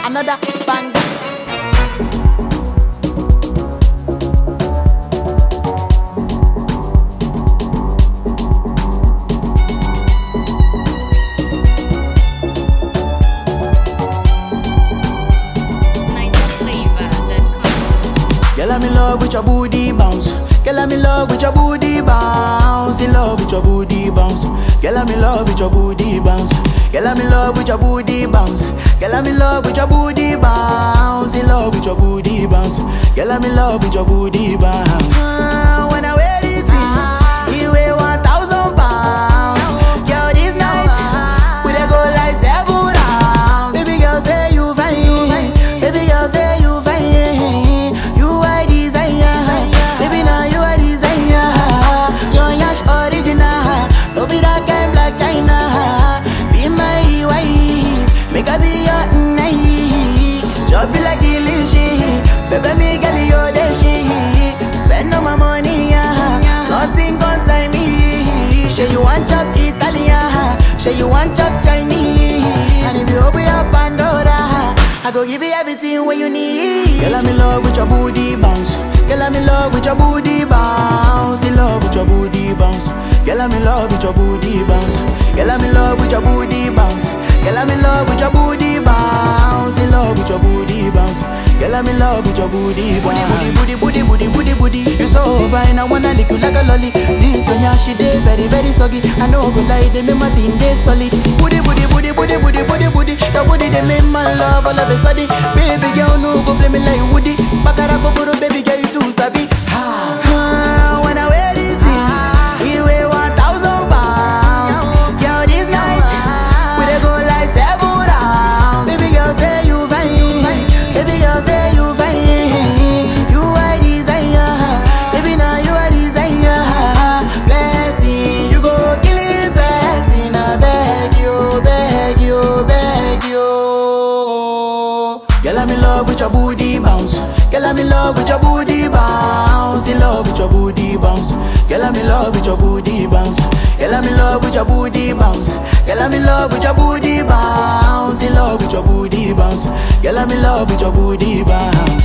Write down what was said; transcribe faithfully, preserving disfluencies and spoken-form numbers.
another banger. Girl, I'm in love with your booty bounce. Girl, I'm in love with your booty bounce. In love with your booty bounce. Girl, I'm in love with your booty bounce. Girl, I'm in love with your booty bounce. Girl, I'm in love with your booty bounce. In love with your booty bounce. Girl, I'm in love with your booty bounce. Ah, when I wear it, you weigh one thousand pounds. Girl, this night we dey go like seven rounds. Baby girl, say you fine. Baby girl, say you fine. You are desire. Baby, now you are desire. Your yash original. No be that kind black China. Be my wife. Make I be your night. Just be like illusion. Baby, me girl, you the shit. Spend all my money, yeah. Nothing concern me. Say you want chop Italian. Say you want chop Chinese. And if you open your Pandora, I go give you everything what you need. Girl, I'm in love with your booty bounce. Girl, I'm in love with your booty bounce. In love with your booty bounce. Girl, I'm in love with your booty bounce. Girl, I'm in love with your booty bounce. Girl, I'm in love with your booty bounce. In love with your booty bounce. Girl, I'm in love with your booty bounce. Booty, booty, booty, booty, booty, booty. You so fine, I wanna lick you like a lolly. This one, yeah, she dey very, very soggy. I know go lie, they make my team dey solid. Booty, booty, booty, booty, booty, booty, booty. Your booty they make my love all of a sudden. Baby girl, no go play me like Woody. Bakara go go baby girl, you too sabi. Ah, ah, when I wear it, you weigh one thousand pounds. Girl, this night we dey go like seven rounds. Baby girl, say you fine. Baby girl, say you fine. You are desire. Baby, now you are desire. Blessing, you go kill it, blessing. I beg you, beg you, beg you. Girl, I'm in love with your booty bounce. Girl, I'm in love with your booty bounce. In love with your booty bounce. Girl, I'm in love with your booty bounce. Girl, I'm in love with your booty bounce. Girl, I'm in love with your booty bounce. In love with your booty bounce. Girl, I'm in love with your booty bounce.